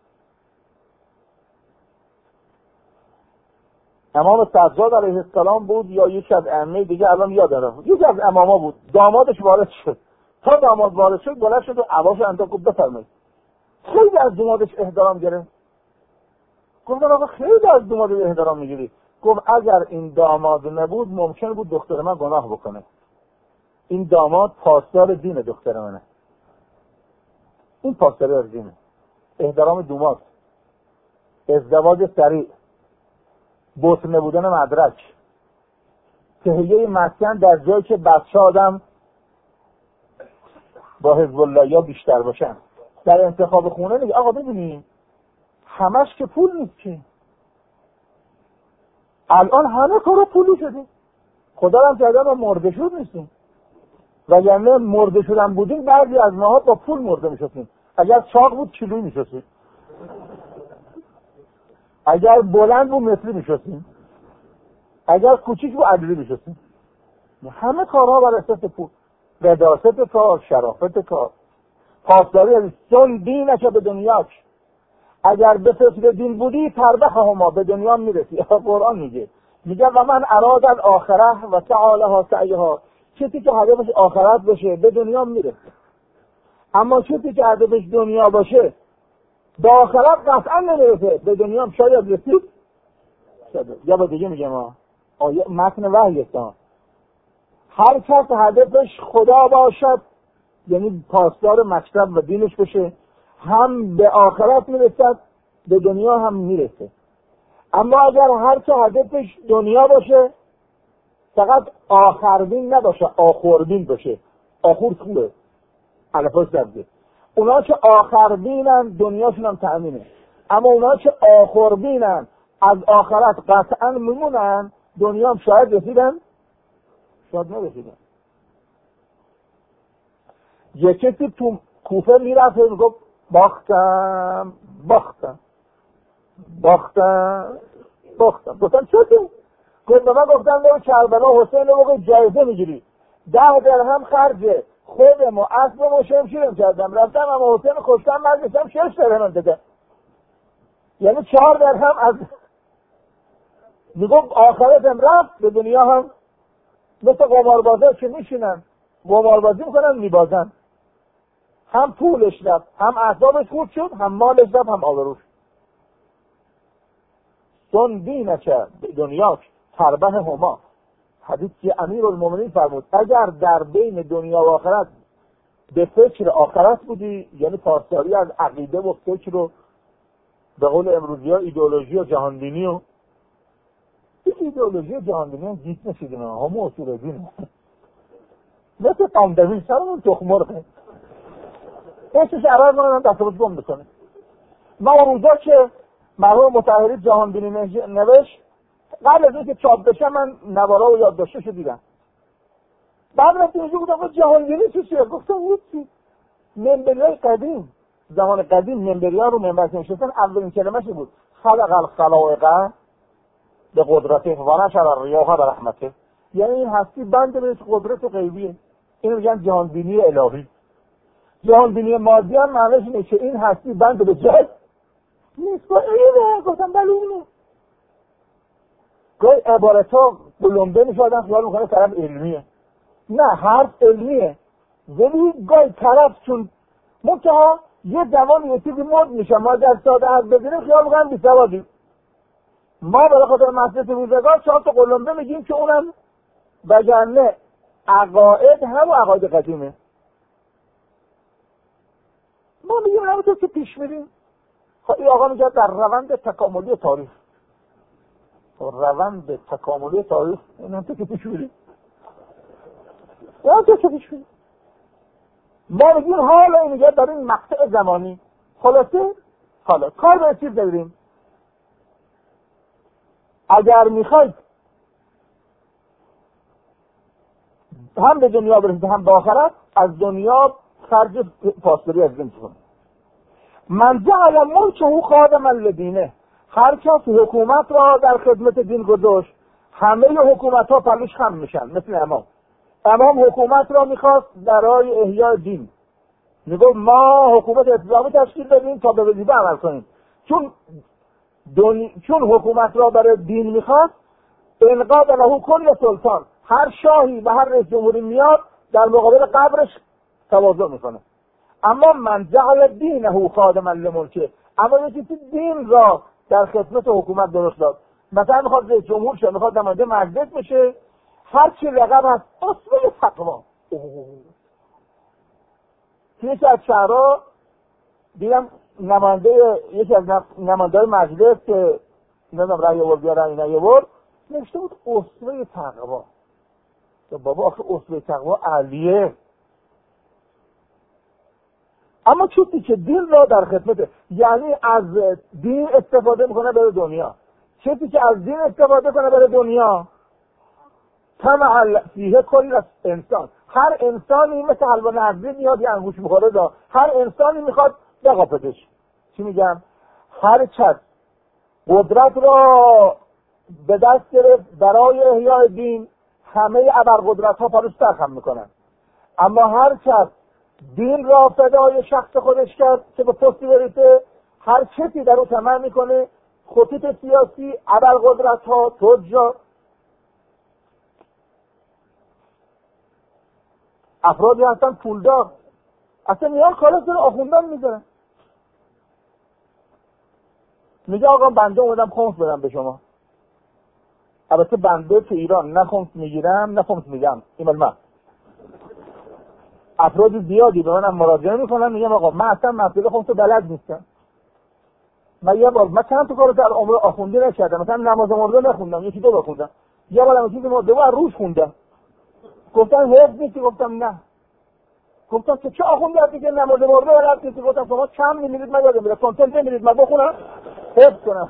امام سجاد علیه السلام بود یا یکی از ائمه دیگه، الان یادم یکی از اماما بود، دامادش وارد شد. تا داماد وارد شد بلند شد و عباشو انداخت، گفت بفرمایید. خیلی از دامادش احترام گرفت. گفت آقا خیلی از داماد احترام میگیری. گفت اگر این داماد نبود ممکن بود دختر من گناه بکنه. این داماد پاسدار دین دختر منه. این پاسداری از دینه. احترام داماد، ازدواج سریع، بوت نبودن مدرک، تهیه مسکن در جایی که بچه آدم با حزب الله یا بیشتر باشن. در انتخاب خونه میگه آقا ببینیم همش که پول نیست که، الان همه کارا پولی شده. خدا هم کرده ما مرده شد نیستیم، وگرنه مرده شدن بودیم بعضی از ماها با پول مرده میشدیم. اگر چاق بود کیلویی میشدیم، اگر بلند بود متری میشدیم، اگر کوچیک بود عددی میشدیم. همه کارها بر اساس پول، قداست کار، شرافت کار. پاسداری از سن دینش به دنیاش. اگر به فکر دین بودی تربخ هما، به دنیا میرسی. قرآن میگه و من اراد الاخره و سعی لها سعیها. کسی که هدفش آخرت باشه به دنیا میرسه، اما کسی که هدفش دنیا باشه به آخرت قطعا نمیرسه. به دنیا هم شاید رسید یا با دیگه میگه ما آیه متن وحی است. هر کس هدفش خدا باشد، یعنی پاسدار مکتب و دینش بشه، هم به آخرت میرسد به دنیا هم میرسه. اما اگر هر که هدفش دنیا باشه، فقط آخربین نباشه، آخربین باشه. آخر خوبه، الفاظ زبده. اونا که آخربینن دنیاشون هم تأمینه، اما اونا که آخربینن از آخرت قطعا میمونن، دنیا هم شاید رسیدن شاید نرسیدن. یک کسی تو کوفه میرفت میگفت باختم. گفتم چطور؟ گفت من گفتم لو کربلا حسین رو جایزه میگیری، 10 درهم خرجه خودم و اسبم و شمشیرم کردم، رفتم اما حسین خوشتم مجلسم 6 درهم دادم، یعنی 4 درهم از میگفت آخرتم رفت. به دنیا هم مثل قماربازا که میشینن قماربازی میکنن میبازن، هم پولش رفت، هم اعصابش خورد شد، هم مالش رفت، هم آبروش. سن دینچه دنیاش تربه هما. حدیث که امیرالمومنین فرمود اگر در بین دنیا و آخرت به فکر آخرت بودی، یعنی پاسداری از عقیده و فکر رو به قول امروزی ها ایدئولوژی و جهانبینی و ایدئولوژی و جهانبینی هم گیت نشیدیم همه اصول دین مثل قندوی سرمون تخمرخه اسمش عرض مانم دستورت گم بکنه. ما اون روزا که مرحوم مطهری جهانبینی نوشت قبل از اینکه چاپ بشه من نوارا و یادداشتشو دیدم. بعد رفتم اینجا بودم جهانبینی چیه؟ گفتم چی؟ منبریای قدیم زمان قدیم منبری‌ها رو منبر نشستن اولین کلمه‌ش بود خلق الخلائق به قدرته و نشر الریاح به رحمته، یعنی این هستی بنده به قدرت غیبیه. اینو میگن جهانبینی الهی. جهانبینی مادی هم معنیش اینه که این هستی بنده به جهت نیست. اینه گفتم بله اونه. گاهی عبارت‌ها بلنده میشه آدم خیال میکنه طرف علمیه. نه حرف علمیه ولی گاهی طرف چون منتها یه زمان یه چیزی مد میشه ما در ساده از بزنیم خیال میکنم بی سوادیم. ما برای خاطر مسجد روزگار 4 تا قلمبه میگیم که اونم وگرنه عقاید هم عقاید قدیمه. ما میگیم همونطور که پیش میریم. این آقا میگه در روند تکاملی تاریخ. روند تکاملی تاریخ این هم تو که پیش میریم. یا تو که پیش میریم. ما میگیم حالا این میگه در این مقطع زمانی خلاصه حالا کار به چیز داریم. اگر میخواید هم به دنیا برسید هم به آخرت از دنیا خرج پاسداری از دین کنید. من جعل ملکه خادما لدینه، هر کس حکومت را در خدمت دین گذاشت همه حکومت ها پلوش خم میشن. مثل امام حکومت را میخواست برای احیای دین، میگفت ما حکومت اسلامی تشکیل بدیم تا به وظیفه عمل کنیم. چون حکومت را برای دین میخواست انقاد له کل سلطان، هر شاهی و هر رئیس جمهوری میاد در مقابل قبرش تواضع میکنه. اما من جعل دینه خادما لملکه، اما یه کسی دین را در خدمت حکومت درست داد. مثلا میخواد رئیس جمهور شه، میخواد نماینده مجلس بشه، هر چی لقب هست اصل تقوا. یکی از شهرها دیدم نماینده یکی از نماینده‌های مجلس که نمیدونم رأی آورد یا رأی نیاورد نوشته بود اصل تقوا. بابا آخه اصل تقوا علیه. اما چیزی که دین را در خدمت، یعنی از دین استفاده میکنه برای دنیا، چیزی که از دین استفاده کنه برای دنیا طمع فیه کل انسان. هر انسانی مثل حلوا نظری میاد یه انگوش میخوره دا، هر انسانی میخواد بقاپتش. چی میگم؟ هر کس قدرت را به دست گرفت برای احیای دین همه ابرقدرت ها پروش ترخم میکنن. اما هر کس دین را فدای شخص خودش کرد که به پستی برسه، هر کسی در او طمع میکنه. خطوط سیاسی، ابرقدرت ها، تجار، افرادی هستن پولدار اصلا میان کالا سر آخوندن میذارن. میگه آقا بنده اومدم خمس بدم به شما. البته بنده تو ایران نه خمس میگیرم نه خمس میگم، این من. افراد زیادی به منم مراجعه میکنن میگم آقا من اصلا مسئله خمس بلد نیستم. من یه بار من چند تا کارو در عمر آخوندی نکردم، مثلا نماز مرده نخوندم، یکی دو بخوندم، یه بار چیزی مرده و روز خوندم. گفتن حفظ نیستی؟ گفتم نه. گفتم که چه آخوندی هستی که نماز مرده بلد نیستی؟ گفتم شما چند میمیرید من یادم میره، کنترل نمیرید من بخونم حفظ کنم.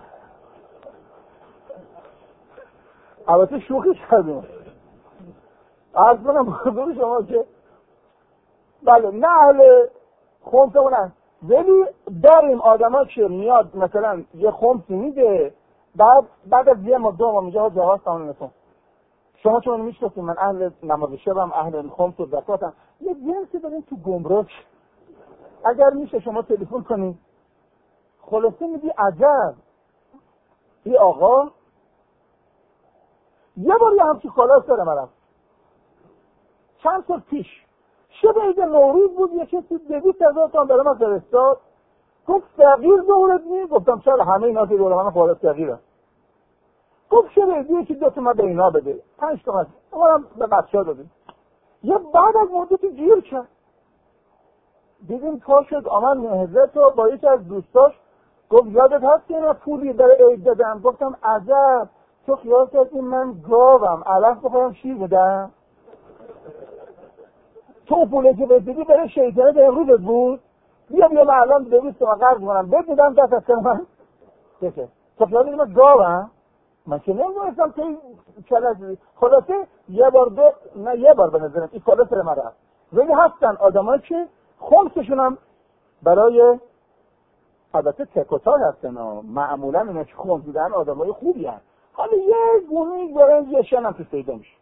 البته شوخی کردیم. عرض کنم حضور شما که بله نه اهل خمسمونن، ولی داریم آدما که میاد مثلا یه خمسی میده بعد از یه ماه دو ماه میگه ها جواز تمام نکن. شما چون میشناسید من اهل نماز شبم، اهل خمس و زکاتم. یه جنسی داریم تو گمرک، اگر میشه شما تلفن کنید. خلاصه میگی عجب این آقا یه بار یه همچی خلاص داره مرم چند سال پیش شب عید نوروز بود، یه کسی 200,000 تومان برای من فرستاد، گفت فقیر دورت نی؟ گفتم چرا همه اینا که دور من خالص فقیره. گفت شب عید یکی 2 تومن به اینا بده، 5 تومن اونم به بچه‌ها دادیم. یه بعد از مدتی گیر کرد دیدیم پا شد آمد حضرت رو با یکی از دوستاش گفت یادت هست که اینا پولی برای عید دادم؟ گفتم عجب، تو خیال کردی من گاوم علف بخورم شیر بدم؟ تو پوله که بدیدی برای شیطانه به امروزت بود؟ بیا من الان 200 تومن قرض کنم بهت میدم دست از من بشه. تو خیال کردی من گاوم؟ من که نمیدونستم که چند خلاصه یه بار به نظرم این کالا سر من رفت. ولی هستن آدمایی که خمسشون هم برای البته تکوتای هستن ها، معمولا اینا که خمس دیدن آدمای خوبی هستن، حالا یه گونه‌ای دارن یه شن هم توش پیدا میشه.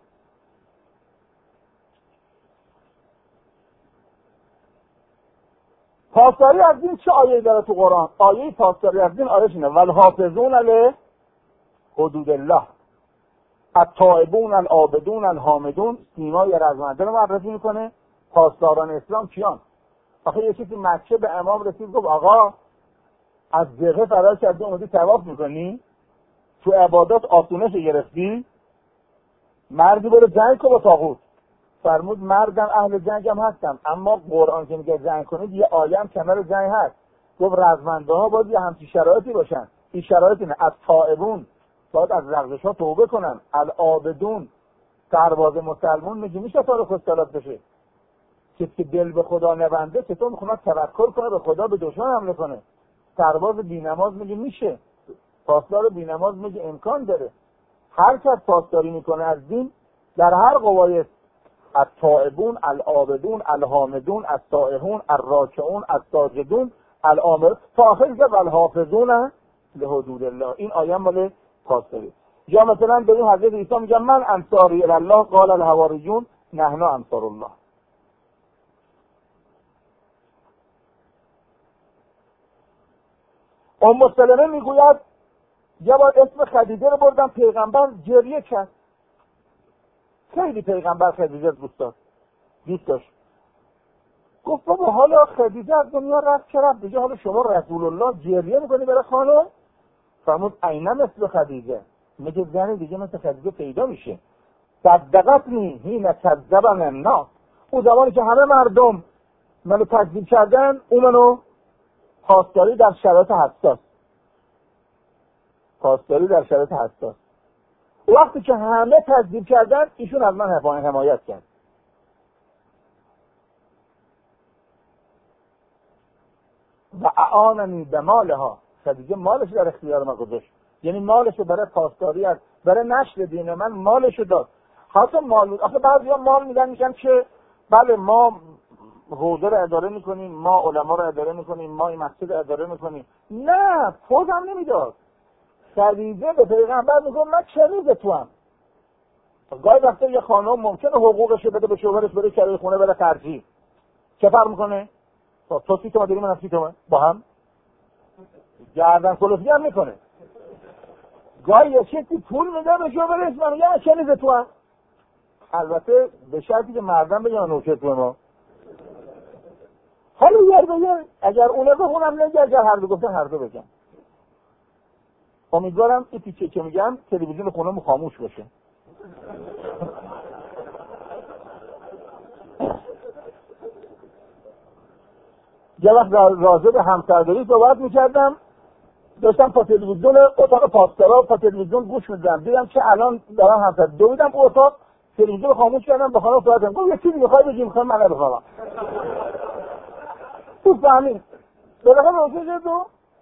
پاسداری از دین چه آیه‌ای داره تو قرآن؟ آیه پاسداری از دین آیه‌ش اینه والحافظون علی حدود الله التائبون العابدون الحامدون. سیمای رزمنده رو معرفی میکنه. پاسداران اسلام کیان؟ آخه یه چیزی مکه به امام رسید گفت آقا از زرقه فرار کردی اومدی طواف میکنی؟ تو عبادات آسونش گرفتی؟ مردی برو جنگ کن با طاغوت. فرمود مردم اهل جنگم هستم، اما قرآن که میگه جنگ کنید یه آیه هم کنار جنگ هست. گفت رزمنده ها باید یه همچین شرایطی باشن. این شرایط اینه از تائبون باید از لغزش ها توبه کنن، العابدون سرباز مسلمون میشه تارک الصلات بشه. کسی که دل به خدا نبنده چطور میخواد توکل کنه به خدا به دشمن حمله کنه؟ سرباز بی‌نماز میشه، پاسدار بی‌نماز امکان داره. هر کس پاسداری میکنه از دین در هر قوایت، التائبون العابدون الحامدون السائحون الراکعون الساجدون الامر تا آخر که والحافظون لحدود الله. این آیه مال پاسداری. یا مثلا ببین حضرت عیسی میگه من انصاری الله قال الحواریون نحن انصار الله. ام سلمه میگوید یه بار اسم خدیجه رو بردم، پیغمبر گریه کرد. خیلی پیغمبر خدیجه دوست داشت. گفت بابا حالا خدیجه از دنیا رفت چه رفت دیگه، حالا شما رسول الله گریه میکنی برای خانم؟ فرمود عینه مثل خدیجه، میگه زنی دیگه مثل خدیجه پیدا میشه. صدقتنی حین کذبنی الناس، اون زمانی که همه مردم منو تکذیب کردن، اون منو پاسداری در شرایط حساس. وقتی که همه تکذیب کردن ایشون از من حمایت کرد. و اعاننی بمالها، خدیجه مالش در اختیار من گذاشت، یعنی مالش رو برای پاسداری برای نشر دین من مالش رو داد. حتی مال آخه بعضیا مال میگن که بله ما حوزه رو اداره میکنیم، ما علما رو اداره میکنیم، ما این مسجد رو اداره میکنیم. نه، خود هم نمیداد. خدیجه به پیغمبر میگه من چنوز تو هم. گاهی وقتا یه خانم ممکنه حقوقش رو بده به شوهرش، بره کرایه خونه، بره خرجی. چه فرق میکنه؟ تو 30 تومن داری، من 30 تومن، با هم گردن کلفتی هم میکنه. گاهی یه چیزی پول میده به شوهرش، من میگم چنوز تو هم. البته به شرطی که مردم بگن نوکه تو ما. حالا یه اگر اونه بخونم نگه، اگر هر دو گفتن هر دو بگم. امیدوارم این تیکه که میگم تلویزیون خونم خاموش باشه. یه وقت راجع به همسرداری صحبت میکردم، داشتم با تلویزیون اتاق پاسدارا با تلویزیون گوش میدم، دیدم که الان دارم همسرداری دویدم اتاق تلویزیون خاموش کردم، به خانم صحبت کردم، گفت یه چیزی میخوای بگی؟ میخوام من بخوام. تو فهمید بالاخره روزه دو.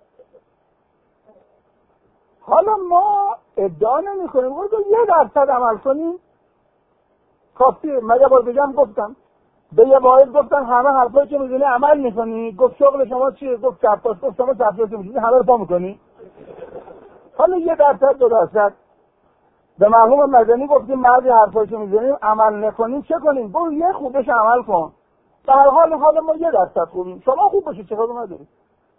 حالا ما ادعا نمی‌کنیم ولی 1% عمل کنیم کافیه. مگه باید بگم گفتم به یه واحد گفتن همه حرفایی که می‌زنی عمل می‌کنی؟ گفت شغل شما چیه؟ گفت چپاس. گفت شما چپاس می‌کنی همه رو پا می‌کنی؟ حالا 1% 2% به مرحوم مدنی گفتیم بعضی حرفایی که می‌زنیم عمل نکنیم چه کنیم؟ گفت یه خوبش عمل کن. در حال ما 1% خوبیم، شما خوب باشید چه کاری نداری.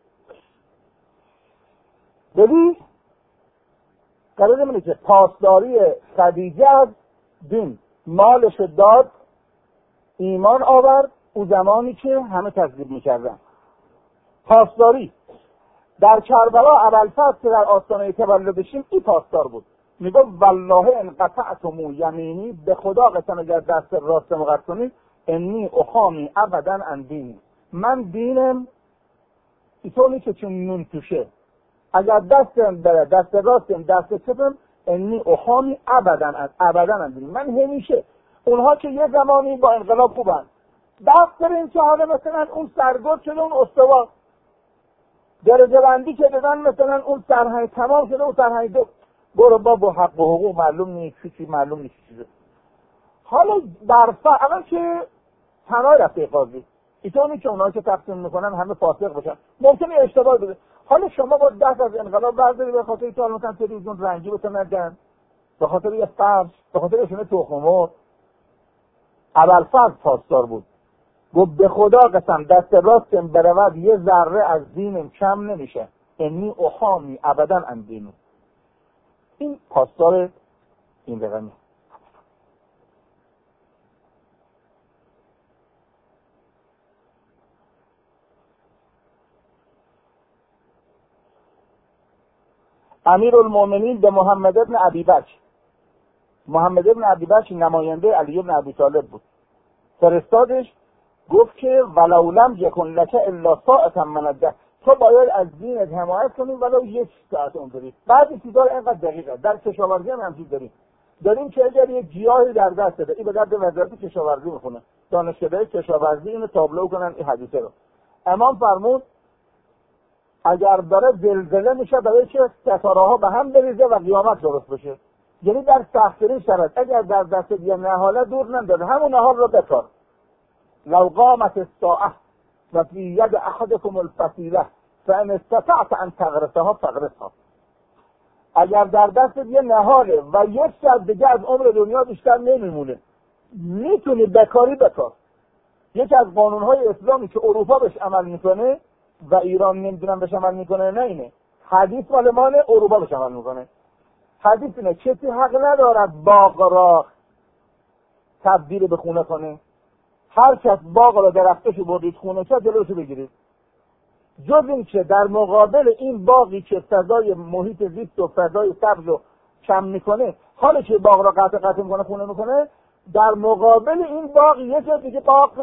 ببین قرار اینه که پاسداری خدیجه از دین، مالش داد، ایمان آورد او زمانی که همه تکذیب میکردن. پاسداری در کربلا ابوالفضل که در آستانه تولدشیم این پاسدار بود. میگفت والله ان قطعتم یمینی، به خدا قسم اگر دست راست مقطع کنید انی اخامی ابدا عن دینی، من دینم اینطوری که چون نون توشه، اگر دستم بره دست راستم دست چپم انی احامی ابدا دینم. من همیشه اونها که یه زمانی با انقلاب خوبن دست برین که حالا مثلا اون سرگرد شده اون استوا درجه بندی که دادن مثلا اون سرهنگ تمام شده اون سرهنگ دو برو با حق و حقوق معلوم نیست چیزی معلوم نیست چیزی. حالا برفا اول که تنهای رفته قاضی اینطوری که اونها که تقسیم میکنن همه فاسق باشن ممکنه اشتباه بده. حالا شما با دست از انقلاب برداری به خاطر که مثلا تلویزیون رنگی بهتون ندن، به خاطر یه فرش، به خاطر شونه تخم‌مرغ. ابوالفضل پاسدار بود، گفت به خدا قسم دست راستم برود یه ذره از دینم کم نمیشه، انی احامی ابدا عن دینم. این پاسدار این رقمی. امیرالمومنین به محمد ابن ابی بکر، محمد ابن ابی بکر نماینده علی ابن ابی طالب بود، فرستادش گفت که ولو لم یکن لک الا ساعة من الدهر، تو باید از دینت حمایت کنی ولو یک ساعت عمری. بعضی چیزا اینقدر دقیقه در کشاورزی هم همین داریم که اگر یک گیاهی در دست بده این به درد وزارت کشاورزی میخونه، دانشکده کشاورزی اینو تابلو کنن این حدیثه رو. امام فرمود اگر داره زلزله میشه برای که ستاره ها به هم بریزه و قیامت درست بشه، یعنی در سخت‌ترین شرایط اگر در دست یه نهاله دور نمیاد همون نهال رو بکار. لو قامت الساعه و فی ید احدکم الفصیله فان استطعت ان تغرسها فغرسها. اگر در دست یه نهاله و یک ساعت دیگه از عمر دنیا بیشتر نمیمونه میتونی بکاری بکار. یکی از قانونهای اسلامی که اروپا بهش عمل میکنه و ایران نمیدونم بهش عمل میکنه نه اینه، حدیث مال اروپا بهش عمل میکنه. حدیث اینه کسی حق ندارد باغ را تبدیل به خونه کنه. هر کس باغ را درختشو بردید خونه کرد جلوشو بگیرید، جز این که در مقابل این باغی که فضای محیط زیست و فضای سبز رو کم میکنه، حالا که باغ را قطع میکنه خونه میکنه، در مقابل این باغ یه جا دیگه باغ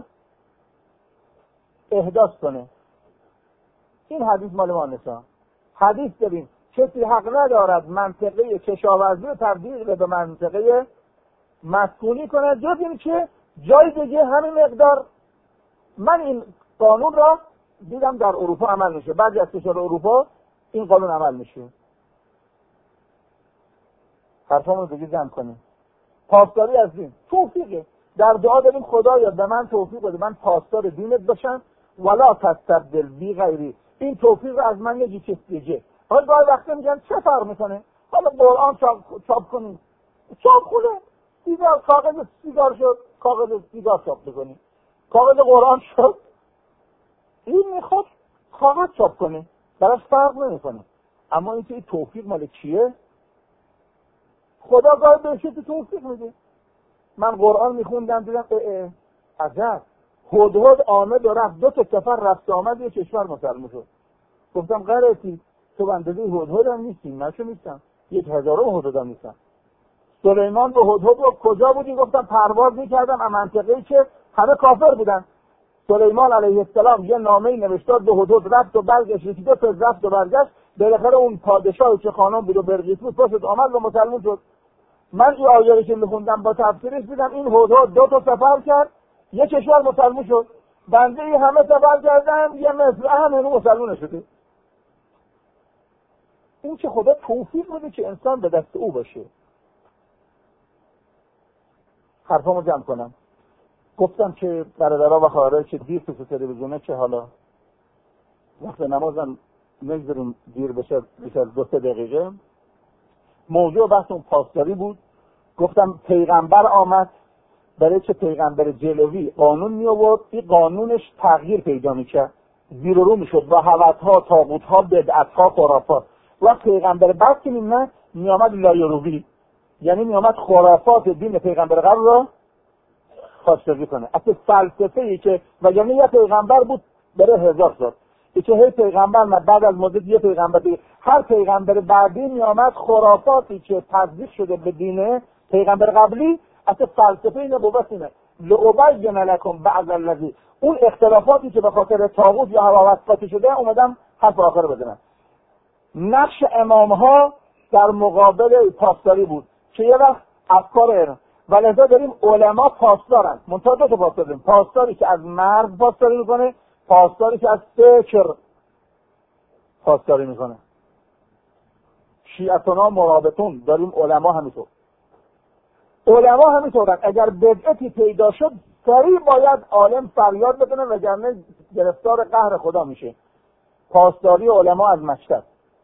احداث کنه. این حدیث مال ما نسا. حدیث داریم کسی حق ندارد منطقه کشاورزی رو تبدیل به منطقه مسکونی کنه، جز این که جای دیگه همین مقدار. من این قانون را دیدم در اروپا عمل میشه، بعضی از کشور اروپا این قانون عمل میشه. حرفامون دیگه جمع کنیم. پاسداری از دین توفیقه. در دعا داریم خدایا به من توفیق بده من پاسدار دینت باشم ولا تستبدل بی غیری. این توفیق از من یه چیز دیگه. حالا گاهی وقتا میگن چه فرق میکنه؟ حالا قرآن چاپ کنیم، چاپ کنه دیگه کاغذ سیگار شد، کاغذ سیگار چاپ بکنیم، کاغذ قرآن شد، این میخواد کاغذ چاپ کنه، براش فرق نمیکنه. اما اینکه این توفیق مال کیه؟ خدا گاهی بهش توفیق میده. من قرآن میخوندم دیدم عجب، هدهد آمد و رفت، 2 تا سفر رفت آمد یه کشور مسلمان شد. گفتم غلطی، تو بندازی هدهد هم نیستی، من چه نیستم، 1000 هدهد هم نیستم. سلیمان به هدهد رو کجا بودی؟ گفتم پرواز میکردم منطقه‌ای که همه کافر بودن. سلیمان علیه السلام یه نامه‌ای نوشت به هدهد، رفت و برگشت، 2 تا رفت و برگشت، بالاخره اون پادشاهی که خانم بود و برقیس بود پشت آمد و مسلمان شد. من این آیه‌ای که میخوندم با تفسیرش دیدم این هدهد 2 تا سفر کرد یه کشور مسلمان شد. بنده همه سفر کردم یه مثل همه مسلمان شده. این که خدا توفیق بده که انسان به دست او باشه. حرفامو جمع کنم. گفتم که برادرها و خواهرایی که دیر تو تلویزیونه که حالا وقت نمازم نگذاریم دیر بشه بیش از 2-3 دقیقه. موضوع بحث اون پاسداری بود. گفتم پیغمبر آمد، برای که پیغمبر جلوی قانون می آورد، این قانونش تغییر پیدا میکرد، زیر و رو میشد با هوس‌ها، طاغوت‌ها، بدعت‌ها، خرافات. و پیغمبر بعد که می آمد لایروی، یعنی می آمد خرافات دین پیغمبر قبل را خواستگی کنه. اصلا فلسفه‌ای که و یعنی یه پیغمبر بود برای 1000 سال. این که هی پیغمبر بعد از مدت یه پیغمبر دیگه، هر پیغمبر بعدی می آمد خرافاتی که تزریق شده به دین پیغمبر قبلی، اصلا فلسفه اینه بابت اینه لأبین لکم بعض الذی اون اختلافاتی که به خاطر طاغوت یا هواوسطاتی شده اومدم حرف آخر بزنم. نقش امامها در مقابل پاسداری بود که یه وقت افکار و لذا داریم علما پاسدارن. منتها دو تا پاسدار داریم، پاسداری که از مرد پاسداری میکنه، پاسداری که از فکر پاسداری میکنه. شیعتنا مرابطون داریم، علما همینطور. علما همینطورن. اگر بدعتی پیدا شد سریع باید عالم فریاد بزنه وگرنه گرفتار قهر خدا میشه. پاسداری علما از مشتد.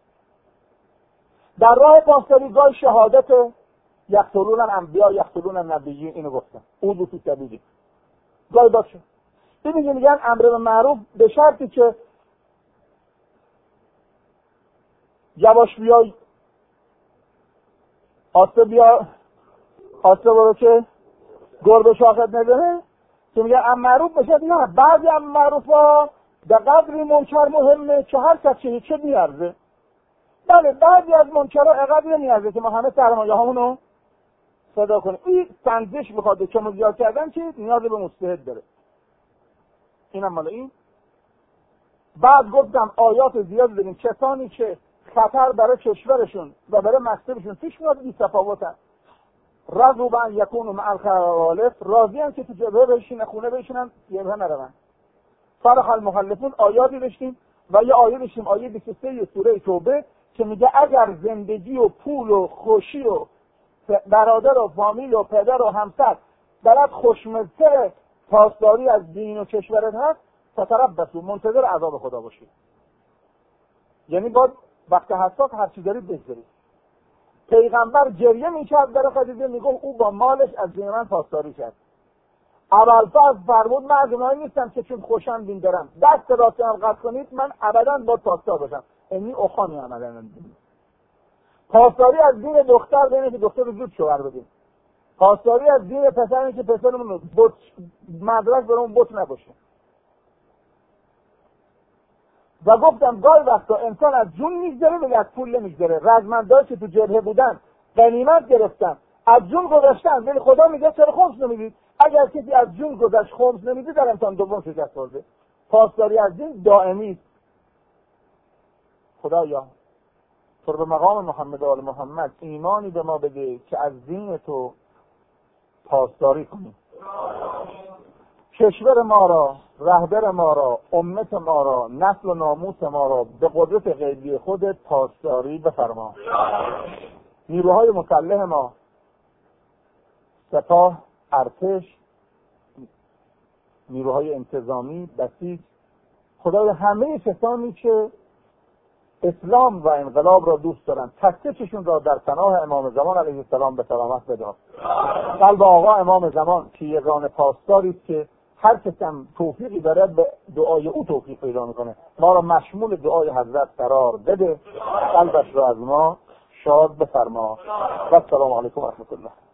در راه پاسداری گاه شهادت یقتلون الانبیا یقتلون النبیین، اینو گفتم اودو فی سبیلی گاهی باشه. این میگن امر به معروف به شرطی که یواش بیای، آسته بیا، آسته برو که گربه شاخت نزنه. که میگن امر معروف بشه. نه، بعضی امر معروف ها به قدری منکر مهمه که هر کسی چه میارزه. بله بعضی از منکرها اقدر نمیارزه که ما همه سرمایه هامونو صدا کنیم. این سنجش میخواد که ما زیاد کردن که نیاز به مجتهد داره. اینم مال این. بعد گفتم آیات زیاد داریم کسانی که خطر برای کشورشون و برای مکتبشون پیش میاد بی تفاوتن. رضوا بان یکونوا مع الخوالف، راضی ان که تو جبهه بشینن، خونه بشینن، جبهه نرون. فرح المخلفون آیاتی داشتیم و یه آیه داشتیم، آیه 23 سوره توبه که میگه اگر زندگی و پول و خوشی و برادر و فامیل و پدر و همسر برات خوشمزه پاسداری از دین و کشورت هست، فتربصوا، منتظر عذاب خدا باشید. یعنی باید وقت حساس هر چیزی دارید بگذارید. پیغمبر گریه میکرد برای خدیجه، میگه او با مالش از دین من پاسداری کرد. ابوالفضل فرمود من از اونایی نیستم که چون خوشم دین دارم دست راستم قطع کنید من ابدا با پاسدار باشم. اینی اخانی عملا پاسداری از دین دختر بینه که دختر رو زود شوهر بدیم. پاسداری از دین پسر که پسرمون بت مدرک برامون بت نباشه. و گفتم گاهی وقتا انسان از جون میگذره ولی از پول نمیگذره. رزمندایی که تو جبهه بودن غنیمت گرفتن از جون گذاشتن ولی خدا میگه چرا خمس نمیدید؟ اگر کسی از جون گذشت خمس نمیدید در امتحان دوم شکست خورده. پاسداری از دین دائمی. خدایا تو به مقام محمد و آل محمد ایمانی به ما بده که از دین تو پاسداری کنیم. کشور ما را، رهبر ما را، امت ما را، نسل و ناموس ما را به قدرت غیبی خودت پاسداری بفرما. نیروهای مسلح ما، سپاه، ارتش، نیروهای انتظامی، بسیج، خدای همه کسانی که اسلام و انقلاب را دوست دارند تکتششون را در پناه امام زمان علیه السلام به سلامت بدار. قلب آقا امام زمان که یگانه پاسداری است که هر کسی هم توفیقی داره به دعای او توفیق پیدا میکنه. ما را مشمول دعای حضرت قرار بده، قلبش را از ما شاد بفرما. و السلام علیکم و رحمت الله.